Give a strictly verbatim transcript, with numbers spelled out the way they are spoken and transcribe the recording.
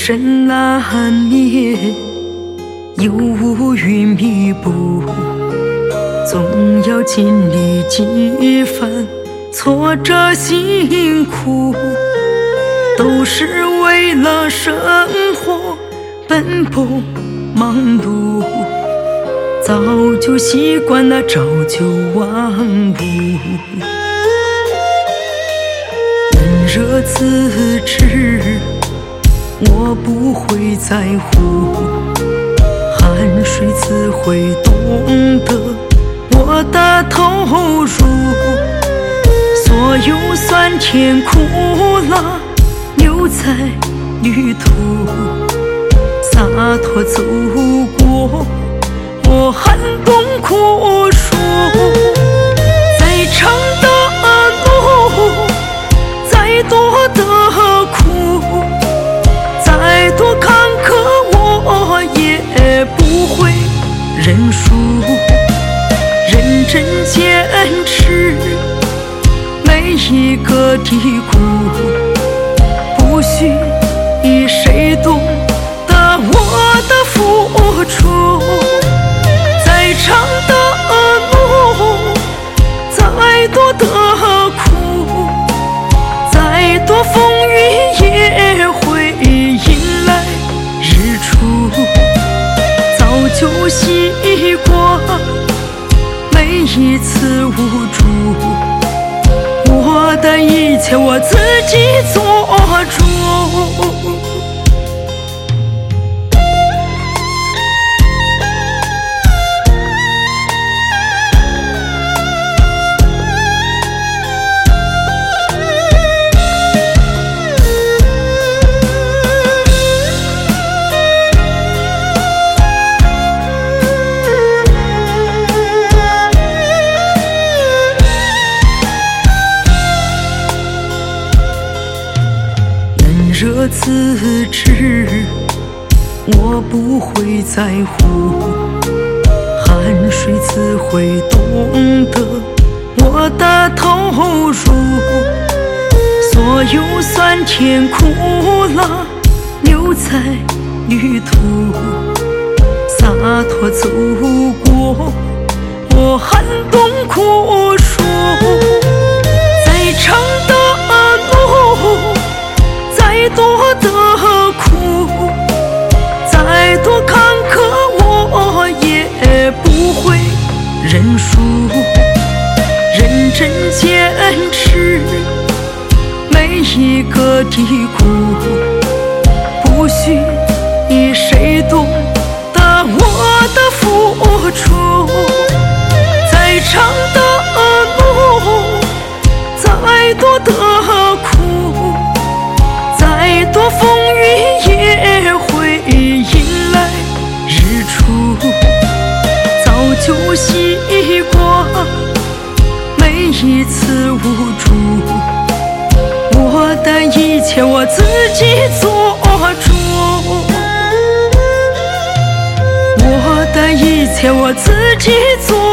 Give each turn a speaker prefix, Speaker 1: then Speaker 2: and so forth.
Speaker 1: 深蓝面，有乌云密布，总要经历几番挫折辛苦，都是为了生活奔波忙碌，早就习惯了朝九晚五，冷热自知我不会在乎，汗水只会懂得我的投入，所有酸甜苦辣留在旅途，洒脱走过我寒冬苦暑，再长的路，再多的苦，再多坎坷我也不会认输，认真坚持每一个低谷，不许谁懂得我的付出，再长的路，再多的苦，再多风雨也会迎来日出，早就习惯每一次无助，我的一切我自己做主。热自知我不会在乎，汗水只会懂得我的投入，所有酸甜苦辣留在旅途，洒脱走过我寒冬苦暑，再长的路，再多的苦，再多坎坷我也不会认输，认真坚持每一个低谷，不许谁懂得我的付出，再长的路，再多的苦，再多风雨也会迎来日出，早就习惯每一次无助，我的一切我自己做主，我的一切我自己做